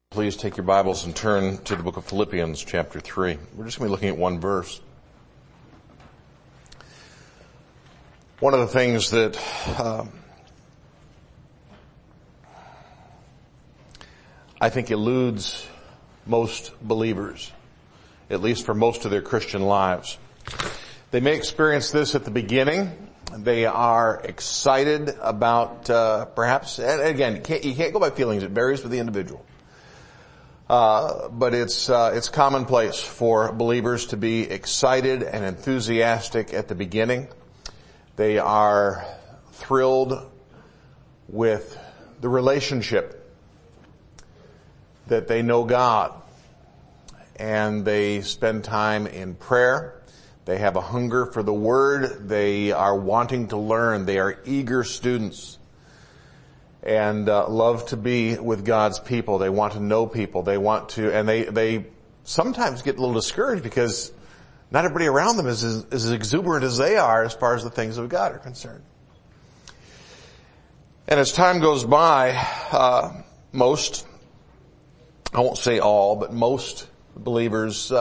Please take your Bibles and turn to the book of Philippians chapter 3. We're just going to be looking at one verse. One of the things that I think eludes most believers, at least for most of their Christian lives. They may experience this at the beginning. They are excited about perhaps, and again, you can't go by feelings. It varies with the individual. But it's commonplace for believers to be excited and enthusiastic at the beginning. They are thrilled with the relationship that they know God, and they spend time in prayer. They have a hunger for the Word. They are wanting to learn. They are eager students. And love to be with God's people. They want to know people. They want to, and they sometimes get a little discouraged because not everybody around them is as exuberant as they are as far as the things of God are concerned. And as time goes by, most, I won't say all, but most believers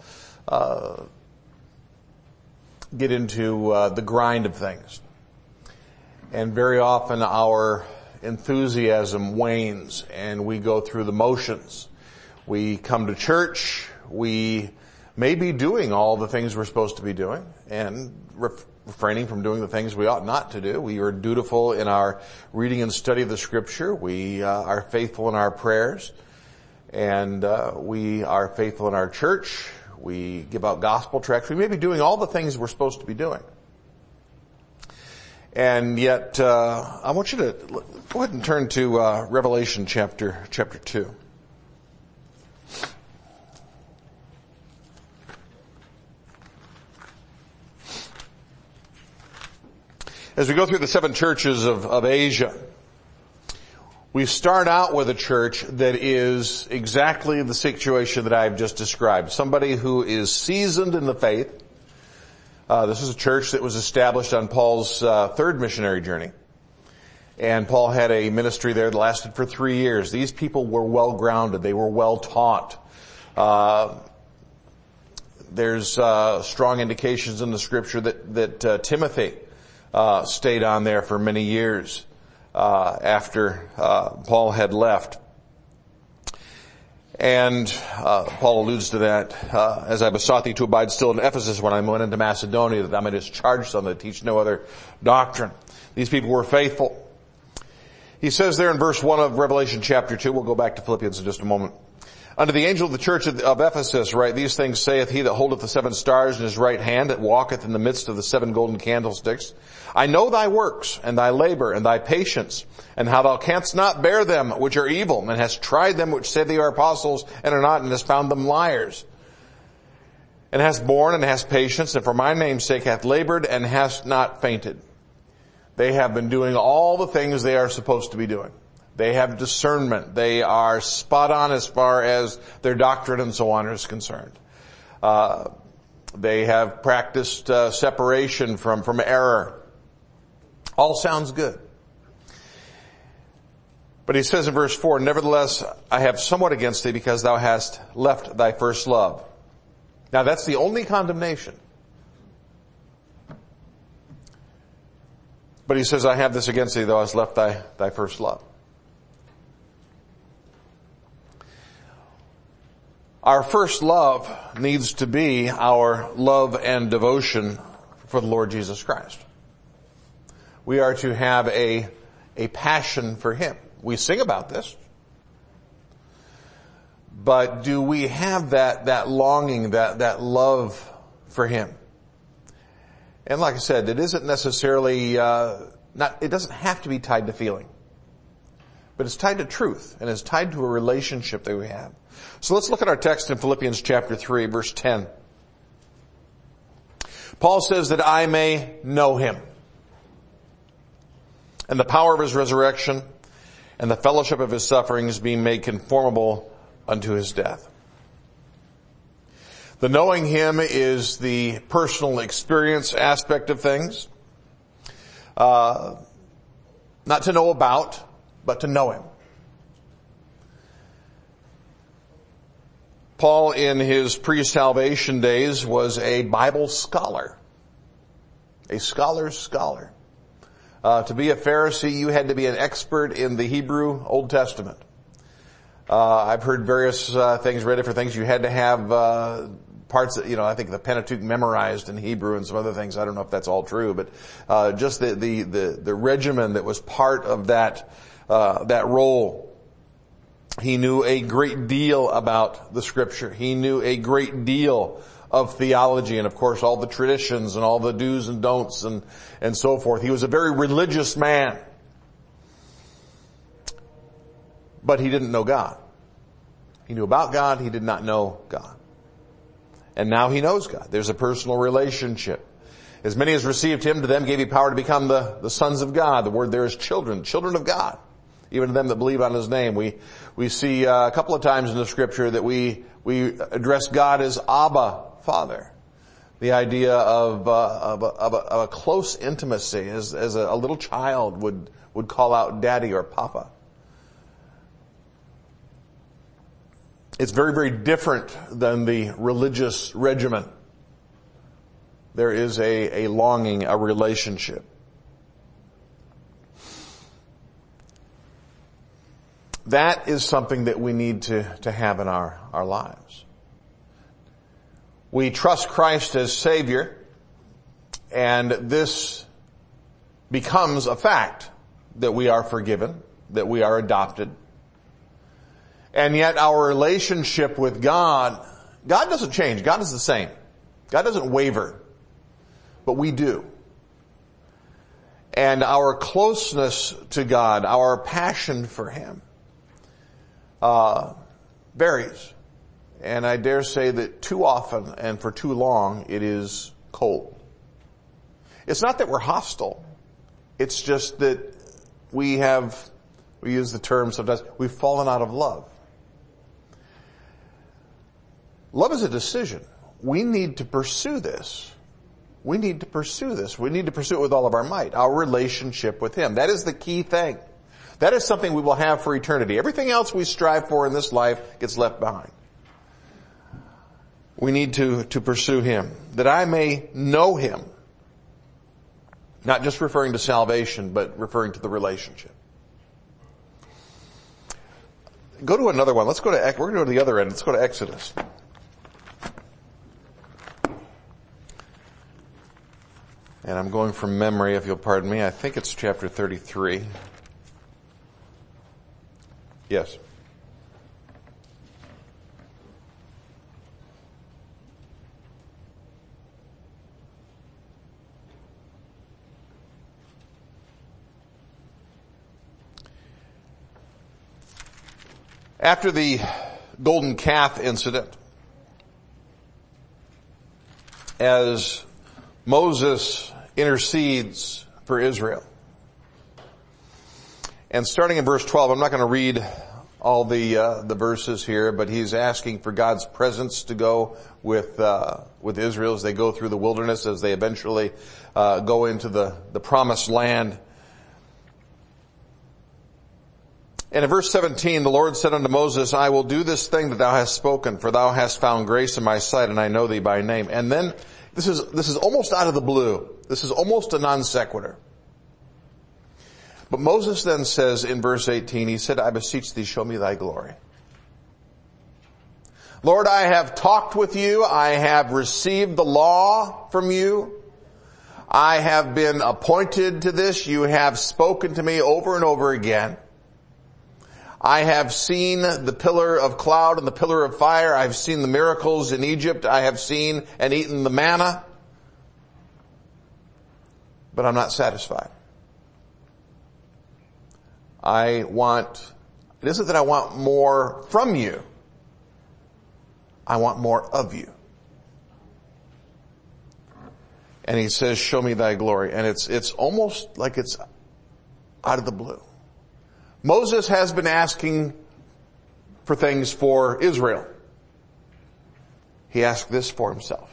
get into the grind of things. And very often our enthusiasm wanes and we go through the motions. We come to church, we may be doing all the things we're supposed to be doing and refraining from doing the things we ought not to do. We are dutiful in our reading and study of the Scripture. We are faithful in our prayers, and we are faithful in our church. We give out gospel tracts. We may be doing all the things we're supposed to be doing. And yet, I want you to go ahead and turn to Revelation chapter 2. As we go through the 7 churches of Asia, we start out with a church that is exactly the situation that I've just described. Somebody who is seasoned in the faith. This is a church that was established on Paul's third missionary journey. And Paul had a ministry there that lasted for 3 years. These people were well grounded. They were well taught. There's strong indications in the Scripture that Timothy stayed on there for many years after Paul had left. And Paul alludes to that, as I besought thee to abide still in Ephesus when I went into Macedonia, that I may discharge some that teach no other doctrine. These people were faithful. He says there in verse 1 of Revelation chapter 2, we'll go back to Philippians in just a moment. Unto the angel of the church of Ephesus write, these things saith he that holdeth the 7 stars in his right hand, that walketh in the midst of the 7 golden candlesticks. I know thy works, and thy labor, and thy patience, and how thou canst not bear them which are evil, and hast tried them which say they are apostles, and are not, and hast found them liars. And hast borne, and hast patience, and for my name's sake hath labored, and hast not fainted. They have been doing all the things they are supposed to be doing. They have discernment. They are spot on as far as their doctrine and so on is concerned. They have practiced separation from error. All sounds good. But he says in verse 4, nevertheless, I have somewhat against thee because thou hast left thy first love. Now that's the only condemnation. But he says, I have this against thee, thou hast left thy first love. Our first love needs to be our love and devotion for the Lord Jesus Christ. We are to have a passion for Him. We sing about this. But do we have that longing, that love for Him? And like I said, it isn't necessarily, it doesn't have to be tied to feeling. But it's tied to truth, and it's tied to a relationship that we have. So let's look at our text in Philippians chapter 3, verse 10. Paul says that I may know Him, and the power of His resurrection, and the fellowship of His sufferings, being made conformable unto His death. The knowing Him is the personal experience aspect of things. Not to know about, but to know Him. Paul, in his pre-salvation days, was a Bible scholar. A scholar's scholar. To be a Pharisee, you had to be an expert in the Hebrew Old Testament. I've heard various things, read different things. You had to have parts that, I think the Pentateuch memorized in Hebrew and some other things. I don't know if that's all true, but just the regimen that was part of that role. He knew a great deal about the Scripture. He knew a great deal of theology and, of course, all the traditions and all the do's and don'ts and so forth. He was a very religious man. But he didn't know God. He knew about God. He did not know God. And now he knows God. There's a personal relationship. As many as received him, to them gave he power to become the sons of God. The word there is children of God. Even to them that believe on his name. We see a couple of times in the Scripture that we address God as Abba, Father. The idea of a close intimacy, as a little child would call out Daddy or Papa. It's very, very different than the religious regimen. There is a longing, a relationship. That is something that we need to have in our lives. We trust Christ as Savior, and this becomes a fact that we are forgiven, that we are adopted. And yet our relationship with God doesn't change. God is the same. God doesn't waver, but we do. And our closeness to God, our passion for Him, varies. And I dare say that too often and for too long it is cold. It's not that we're hostile. It's just that we use the term sometimes, we've fallen out of love. Love is a decision. We need to pursue this. We need to pursue this. We need to pursue it with all of our might. Our relationship with Him. That is the key thing. That is something we will have for eternity. Everything else we strive for in this life gets left behind. We need to pursue Him. That I may know Him. Not just referring to salvation, but referring to the relationship. Go to another one. We're going to go to the other end. Let's go to Exodus. And I'm going from memory, if you'll pardon me. I think it's chapter 33. Yes. After the golden calf incident, as Moses intercedes for Israel, and starting in verse 12, I'm not going to read all the verses here, but he's asking for God's presence to go with Israel as they go through the wilderness, as they eventually go into the promised land. And in verse 17, the Lord said unto Moses, I will do this thing that thou hast spoken, for thou hast found grace in my sight, and I know thee by name. And then, this is almost out of the blue. This is almost a non sequitur. But Moses then says in verse 18, he said, I beseech thee, show me thy glory. Lord, I have talked with you. I have received the law from you. I have been appointed to this. You have spoken to me over and over again. I have seen the pillar of cloud and the pillar of fire. I have seen the miracles in Egypt. I have seen and eaten the manna. But I'm not satisfied. It isn't that I want more from you. I want more of you. And he says, show me thy glory. And it's almost like it's out of the blue. Moses has been asking for things for Israel. He asked this for himself.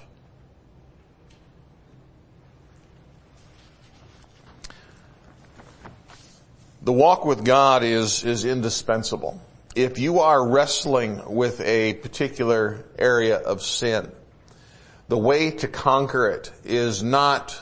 The walk with God is indispensable. if you are wrestling with a particular area of sin, the way to conquer it is not,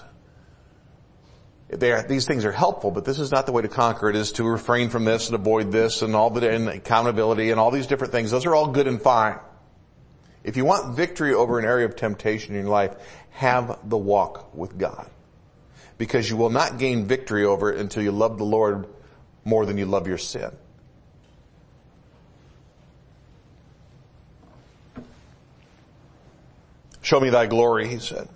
these things are helpful, but this is not the way to conquer it, is to refrain from this and avoid this and and accountability and all these different things. Those are all good and fine. If you want victory over an area of temptation in your life, have the walk with God. Because you will not gain victory over it until you love the Lord more than you love your sin. Show me thy glory, he said.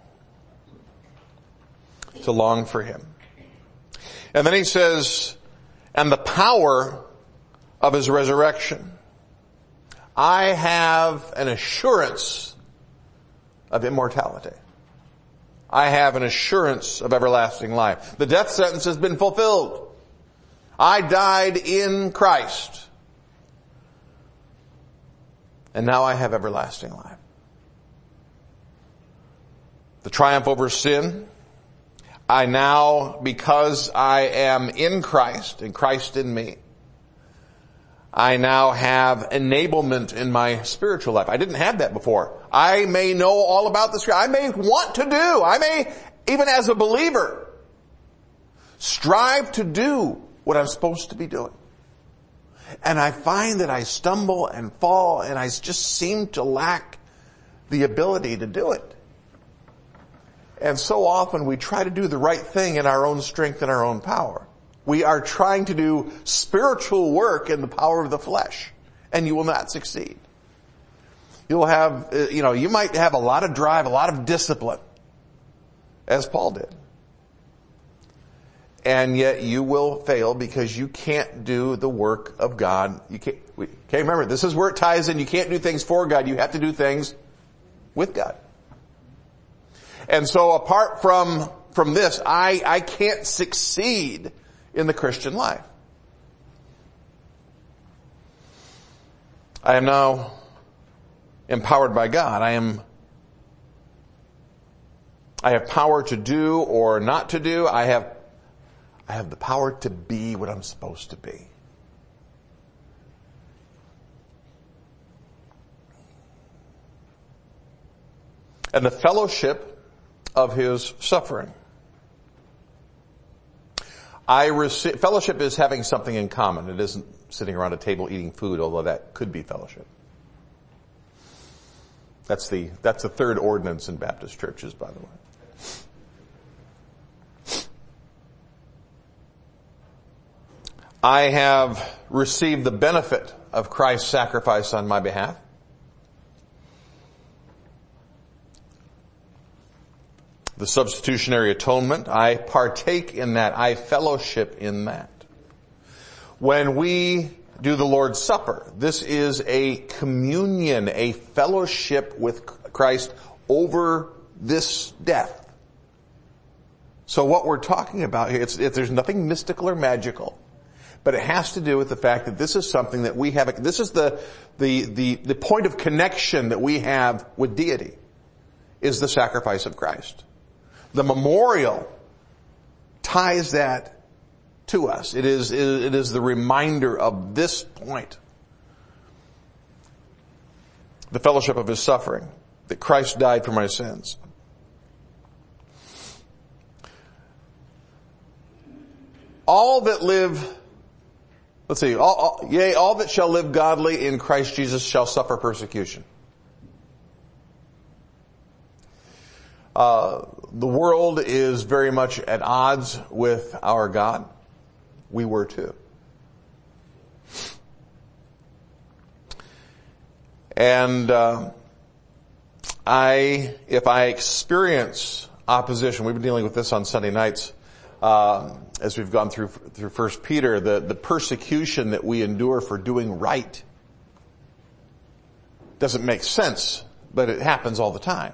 To long for him. And then he says, and the power of his resurrection. I have an assurance of immortality. I have an assurance of everlasting life. The death sentence has been fulfilled. I died in Christ. And now I have everlasting life. The triumph over sin. I now, because I am in Christ and Christ in me, I now have enablement in my spiritual life. I didn't have that before. I may know all about the scripture. I may want to do. I may, even as a believer, strive to do what I'm supposed to be doing. And I find that I stumble and fall and I just seem to lack the ability to do it. And so often we try to do the right thing in our own strength and our own power. We are trying to do spiritual work in the power of the flesh, and you will not succeed. You'll have, you might have a lot of drive, a lot of discipline, as Paul did. And yet you will fail because you can't do the work of God. Okay, remember, this is where it ties in. You can't do things for God. You have to do things with God. And so apart from this, I can't succeed in the Christian life. I am now empowered by God. I have power to do or not to do. I have the power to be what I'm supposed to be. And the fellowship of his suffering. Fellowship is having something in common. It isn't sitting around a table eating food, although that could be fellowship. That's the third ordinance in Baptist churches, by the way. I have received the benefit of Christ's sacrifice on my behalf. The substitutionary atonement, I partake in that. I fellowship in that. When we do the Lord's Supper, this is a communion, a fellowship with Christ over this death. So what we're talking about here, there's nothing mystical or magical, but it has to do with the fact that this is something that we have, this is the point of connection that we have with deity, is the sacrifice of Christ. The memorial ties that to us. It is the reminder of this point. The fellowship of his suffering, that Christ died for my sins. All that live, all that shall live godly in Christ Jesus shall suffer persecution. The world is very much at odds with our God. We were too. And if I experience opposition, we've been dealing with this on Sunday nights, as we've gone through 1 Peter, the persecution that we endure for doing right doesn't make sense, but it happens all the time.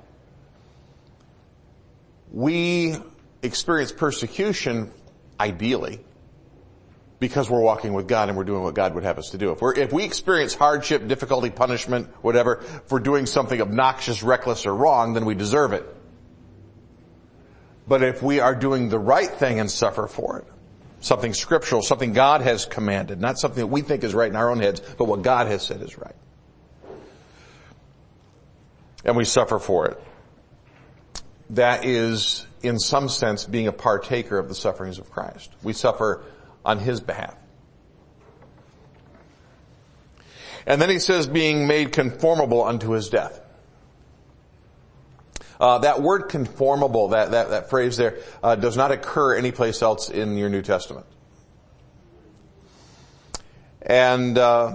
We experience persecution, ideally, because we're walking with God and we're doing what God would have us to do. If we experience hardship, difficulty, punishment, whatever, for doing something obnoxious, reckless, or wrong, then we deserve it. But if we are doing the right thing and suffer for it, something scriptural, something God has commanded, not something that we think is right in our own heads, but what God has said is right. And we suffer for it. That is, in some sense, being a partaker of the sufferings of Christ. We suffer on His behalf. And then he says, being made conformable unto His death. That word conformable, that phrase there, does not occur anyplace else in your New Testament. And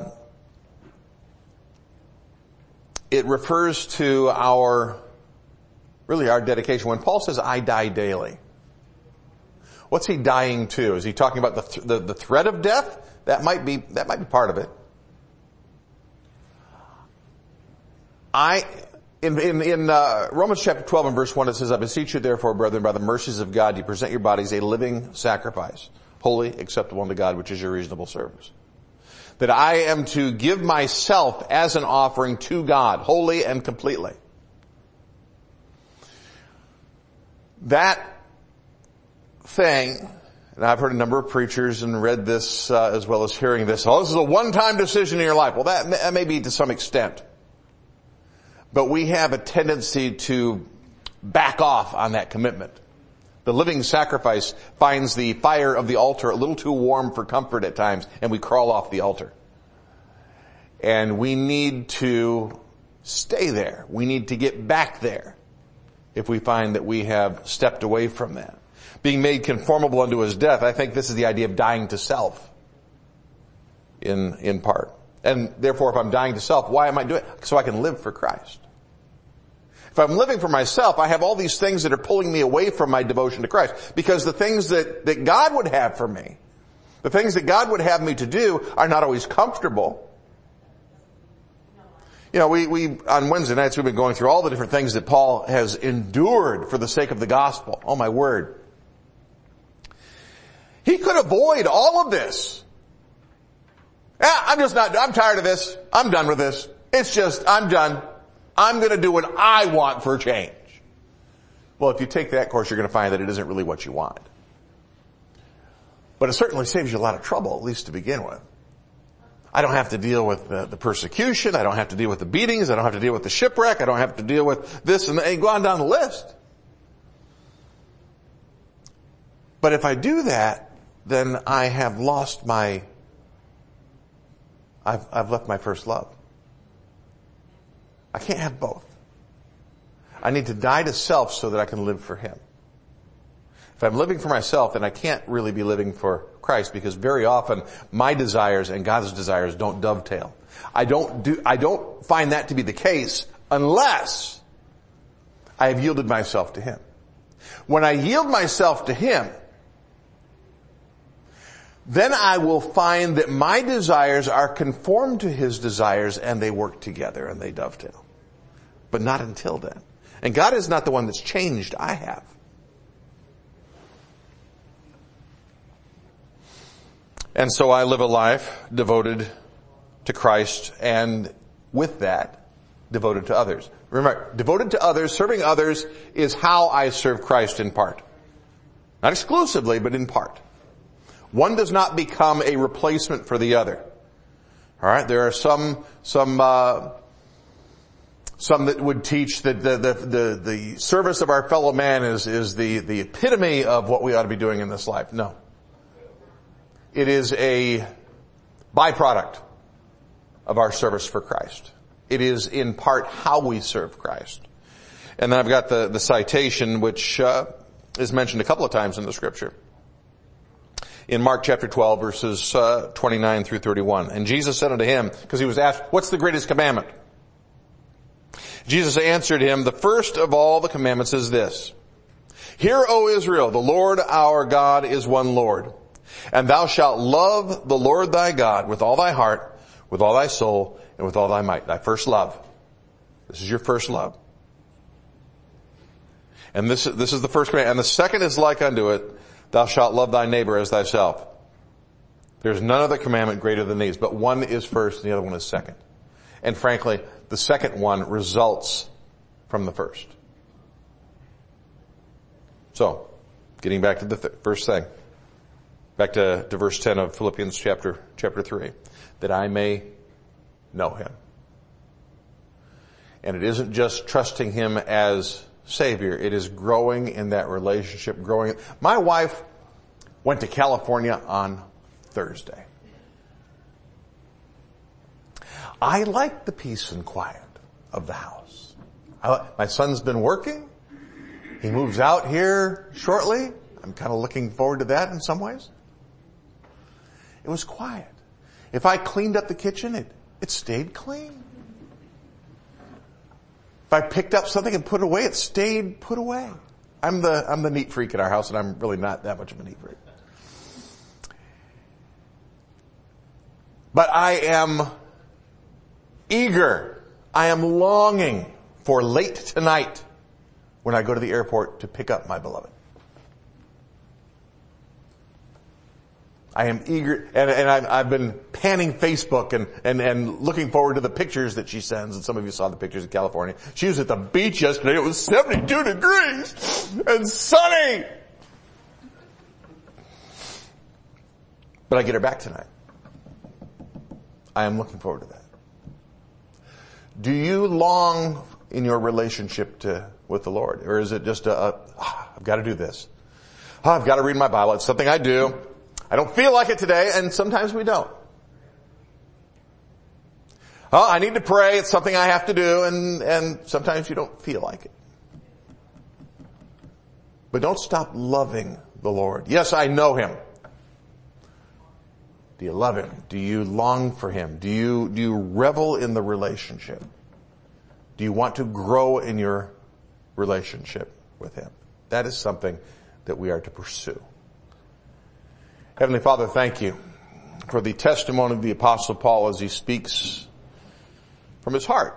it refers to our dedication. When Paul says, I die daily, what's he dying to? Is he talking about the threat of death? That might be part of it. In Romans chapter 12 and verse 1, it says, I beseech you therefore, brethren, by the mercies of God, you present your bodies a living sacrifice, holy, acceptable unto God, which is your reasonable service. That I am to give myself as an offering to God, wholly and completely. That thing, and I've heard a number of preachers and read this as well as hearing this, this is a one-time decision in your life. Well, that may be to some extent. But we have a tendency to back off on that commitment. The living sacrifice finds the fire of the altar a little too warm for comfort at times, and we crawl off the altar. And we need to stay there. We need to get back there if we find that we have stepped away from that. Being made conformable unto His death, I think this is the idea of dying to self in part. And therefore, if I'm dying to self, why am I doing it? So I can live for Christ. If I'm living for myself, I have all these things that are pulling me away from my devotion to Christ. Because the things that God would have for me, the things that God would have me to do are not always comfortable. You know, we on Wednesday nights we've been going through all the different things that Paul has endured for the sake of the gospel. Oh my word. He could avoid all of this. I'm tired of this. I'm done with this. I'm done. I'm going to do what I want for a change. Well, if you take that course, you're going to find that it isn't really what you want. But it certainly saves you a lot of trouble, at least to begin with. I don't have to deal with the persecution. I don't have to deal with the beatings. I don't have to deal with the shipwreck. I don't have to deal with this and go on down the list. But if I do that, then I have lost I've left my first love. I can't have both. I need to die to self so that I can live for Him. If I'm living for myself, then I can't really be living for Christ, because very often my desires and God's desires don't dovetail. I don't find that to be the case unless I have yielded myself to Him. When I yield myself to Him, then I will find that my desires are conformed to His desires and they work together and they dovetail. But not until then. And God is not the one that's changed, I have. And so I live a life devoted to Christ, and with that, devoted to others. Remember, devoted to others, serving others is how I serve Christ in part. Not exclusively, but in part. One does not become a replacement for the other. All right, there are some that would teach that the service of our fellow man is the epitome of what we ought to be doing in this life. No. It is a byproduct of our service for Christ. It is in part how we serve Christ. And then I've got the citation which is mentioned a couple of times in the scripture. In Mark chapter 12 verses 29 through 31. And Jesus said unto him, because he was asked, what's the greatest commandment? Jesus answered him, the first of all the commandments is this. Hear, O Israel, the Lord our God is one Lord. And thou shalt love the Lord thy God with all thy heart, with all thy soul, and with all thy might. Thy first love. This is your first love. And this is the first command. And the second is like unto it, thou shalt love thy neighbor as thyself. There's none other commandment greater than these, but one is first and the other one is second. And frankly, the second one results from the first. So, getting back to the first thing. Back to verse 10 of Philippians chapter 3. That I may know him. And it isn't just trusting him as Savior. It is growing in that relationship, growing. My wife went to California on Thursday. I like the peace and quiet of the house. My son's been working. He moves out here shortly. I'm kind of looking forward to that in some ways. It was quiet. If I cleaned up the kitchen, it stayed clean. If I picked up something and put it away, it stayed put away. I'm the neat freak in our house, and I'm really not that much of a neat freak. But I am eager. I am longing for late tonight when I go to the airport to pick up my beloved. I am eager, and I've been panning Facebook and looking forward to the pictures that she sends, and some of you saw the pictures of California. She was at the beach yesterday. It was 72 degrees and sunny. But I get her back tonight. I am looking forward to that. Do you long in your relationship with the Lord? Or is it just I've got to do this. I've got to read my Bible. It's something I do. I don't feel like it today, and sometimes we don't. I need to pray. It's something I have to do, and sometimes you don't feel like it. But don't stop loving the Lord. Yes, I know him. Do you love him? Do you long for him? Do you revel in the relationship? Do you want to grow in your relationship with him? That is something that we are to pursue. Heavenly Father, thank you for the testimony of the Apostle Paul as he speaks from his heart.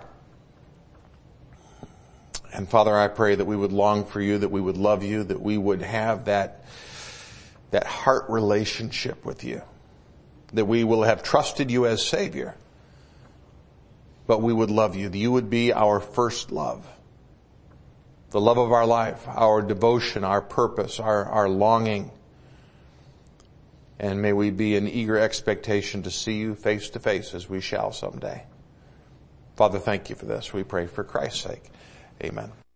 And Father, I pray that we would long for you, that we would love you, that we would have that heart relationship with you, that we will have trusted you as Savior, but we would love you, that you would be our first love, the love of our life, our devotion, our purpose, our longing. And may we be in eager expectation to see you face to face as we shall someday. Father, thank you for this. We pray for Christ's sake. Amen.